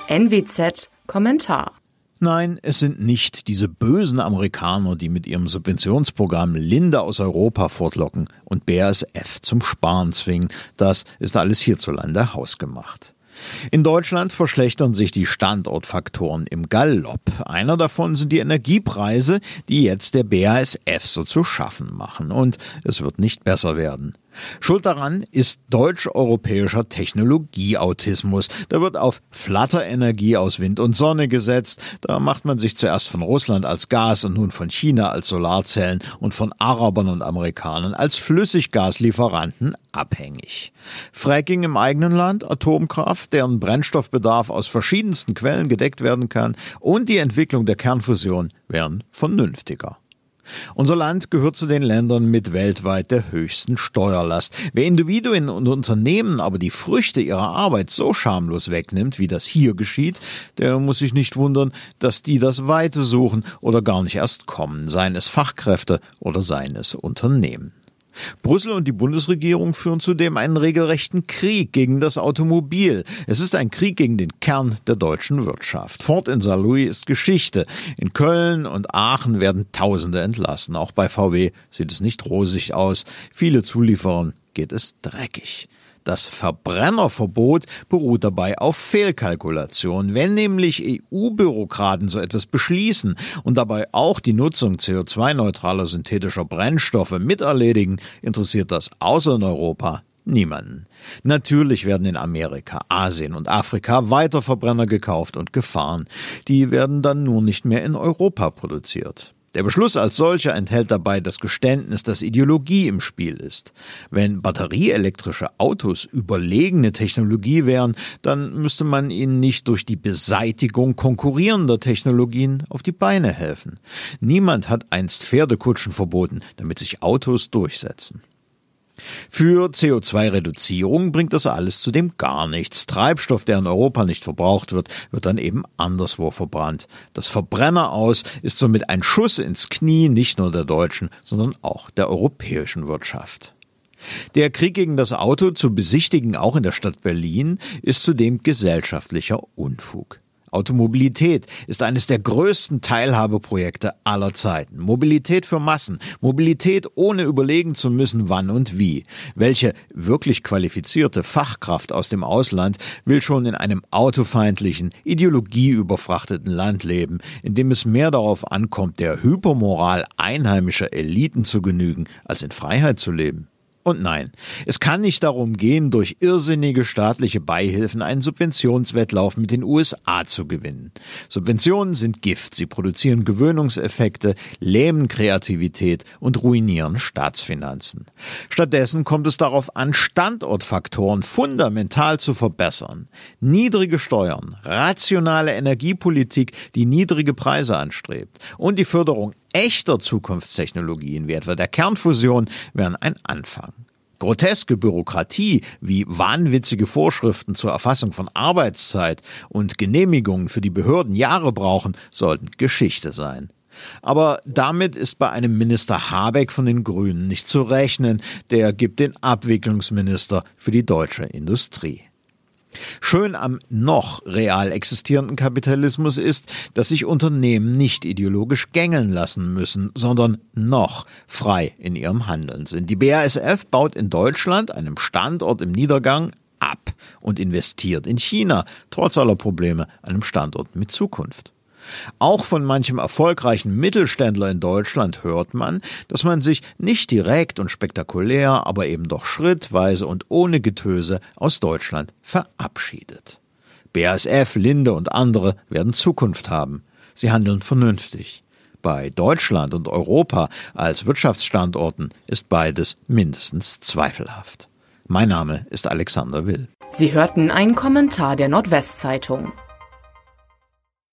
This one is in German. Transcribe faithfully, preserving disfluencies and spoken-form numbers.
N W Z Kommentar. Nein, es sind nicht diese bösen Amerikaner, die mit ihrem Subventionsprogramm Linde aus Europa fortlocken und B A S F zum Sparen zwingen. Das ist alles hierzulande hausgemacht. In Deutschland verschlechtern sich die Standortfaktoren im Galopp. Einer davon sind die Energiepreise, die jetzt der B A S F so zu schaffen machen. Und es wird nicht besser werden. Schuld daran ist deutsch-europäischer Technologieautismus. Da wird auf Flatterenergie aus Wind und Sonne gesetzt. Da macht man sich zuerst von Russland als Gas und nun von China als Solarzellen und von Arabern und Amerikanern als Flüssiggaslieferanten abhängig. Fracking im eigenen Land, Atomkraft, deren Brennstoffbedarf aus verschiedensten Quellen gedeckt werden kann, und die Entwicklung der Kernfusion wären vernünftiger. Unser Land gehört zu den Ländern mit weltweit der höchsten Steuerlast. Wer Individuen und Unternehmen aber die Früchte ihrer Arbeit so schamlos wegnimmt, wie das hier geschieht, der muss sich nicht wundern, dass die das Weite suchen oder gar nicht erst kommen, seien es Fachkräfte oder seien es Unternehmen. Brüssel und die Bundesregierung führen zudem einen regelrechten Krieg gegen das Automobil. Es ist ein Krieg gegen den Kern der deutschen Wirtschaft. Ford in Saarlouis ist Geschichte. In Köln und Aachen werden Tausende entlassen. Auch bei V W sieht es nicht rosig aus. Viele Zulieferern geht es dreckig. Das Verbrennerverbot beruht dabei auf Fehlkalkulation. Wenn nämlich E U-Bürokraten so etwas beschließen und dabei auch die Nutzung C O zwei neutraler synthetischer Brennstoffe miterledigen, interessiert das außer in Europa niemanden. Natürlich werden in Amerika, Asien und Afrika weiter Verbrenner gekauft und gefahren. Die werden dann nur nicht mehr in Europa produziert. Der Beschluss als solcher enthält dabei das Geständnis, dass Ideologie im Spiel ist. Wenn batterieelektrische Autos überlegene Technologie wären, dann müsste man ihnen nicht durch die Beseitigung konkurrierender Technologien auf die Beine helfen. Niemand hat einst Pferdekutschen verboten, damit sich Autos durchsetzen. Für C O zwei Reduzierung bringt das alles zudem gar nichts. Treibstoff, der in Europa nicht verbraucht wird, wird dann eben anderswo verbrannt. Das Verbrenner-Aus ist somit ein Schuss ins Knie nicht nur der deutschen, sondern auch der europäischen Wirtschaft. Der Krieg gegen das Auto zu besichtigen, auch in der Stadt Berlin, ist zudem gesellschaftlicher Unfug. Automobilität ist eines der größten Teilhabeprojekte aller Zeiten. Mobilität für Massen, Mobilität ohne überlegen zu müssen, wann und wie. Welche wirklich qualifizierte Fachkraft aus dem Ausland will schon in einem autofeindlichen, ideologieüberfrachteten Land leben, in dem es mehr darauf ankommt, der Hypermoral einheimischer Eliten zu genügen, als in Freiheit zu leben? Und nein, es kann nicht darum gehen, durch irrsinnige staatliche Beihilfen einen Subventionswettlauf mit den U S A zu gewinnen. Subventionen sind Gift, sie produzieren Gewöhnungseffekte, lähmen Kreativität und ruinieren Staatsfinanzen. Stattdessen kommt es darauf an, Standortfaktoren fundamental zu verbessern. Niedrige Steuern, rationale Energiepolitik, die niedrige Preise anstrebt, und die Förderung echter Zukunftstechnologien, wie etwa der Kernfusion, wären ein Anfang. Groteske Bürokratie wie wahnwitzige Vorschriften zur Erfassung von Arbeitszeit und Genehmigungen für die Behörden Jahre brauchen, sollten Geschichte sein. Aber damit ist bei einem Minister Habeck von den Grünen nicht zu rechnen. Der gibt den Abwicklungsminister für die deutsche Industrie. Schön am noch real existierenden Kapitalismus ist, dass sich Unternehmen nicht ideologisch gängeln lassen müssen, sondern noch frei in ihrem Handeln sind. Die B A S F baut in Deutschland, einem Standort im Niedergang, ab und investiert in China, trotz aller Probleme, einem Standort mit Zukunft. Auch von manchem erfolgreichen Mittelständler in Deutschland hört man, dass man sich nicht direkt und spektakulär, aber eben doch schrittweise und ohne Getöse aus Deutschland verabschiedet. B A S F, Linde und andere werden Zukunft haben. Sie handeln vernünftig. Bei Deutschland und Europa als Wirtschaftsstandorten ist beides mindestens zweifelhaft. Mein Name ist Alexander Will. Sie hörten einen Kommentar der Nordwestzeitung.